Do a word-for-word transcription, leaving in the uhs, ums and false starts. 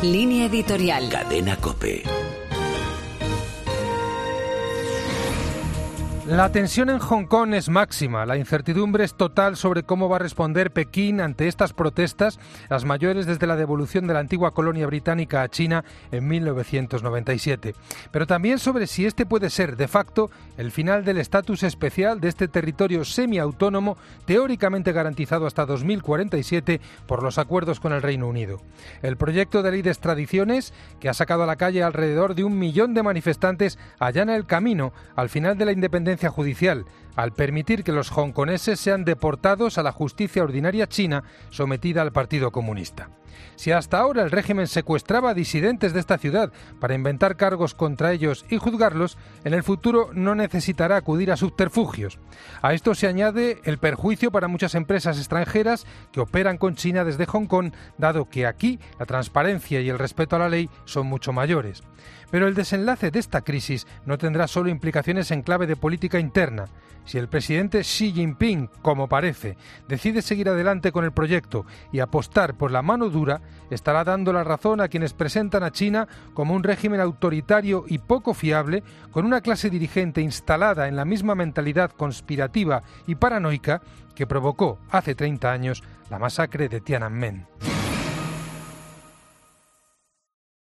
Línea editorial. Cadena COPE. La tensión en Hong Kong es máxima, la incertidumbre es total sobre cómo va a responder Pekín ante estas protestas, las mayores desde la devolución de la antigua colonia británica a China en mil novecientos noventa y siete. Pero también sobre si este puede ser, de facto, el final del estatus especial de este territorio semiautónomo, teóricamente garantizado hasta dos mil cuarenta y siete por los acuerdos con el Reino Unido. El proyecto de ley de extradiciones, que ha sacado a la calle alrededor de un millón de manifestantes, allana el camino al final de la independencia judicial, al permitir que los hongkoneses sean deportados a la justicia ordinaria china sometida al Partido Comunista. Si hasta ahora el régimen secuestraba a disidentes de esta ciudad para inventar cargos contra ellos y juzgarlos, en el futuro no necesitará acudir a subterfugios. A esto se añade el perjuicio para muchas empresas extranjeras que operan con China desde Hong Kong, dado que aquí la transparencia y el respeto a la ley son mucho mayores. Pero el desenlace de esta crisis no tendrá solo implicaciones en clave de política interna. Si el presidente Xi Jinping, como parece, decide seguir adelante con el proyecto y apostar por la mano dura, estará dando la razón a quienes presentan a China como un régimen autoritario y poco fiable, con una clase dirigente instalada en la misma mentalidad conspirativa y paranoica que provocó hace treinta años la masacre de Tiananmen.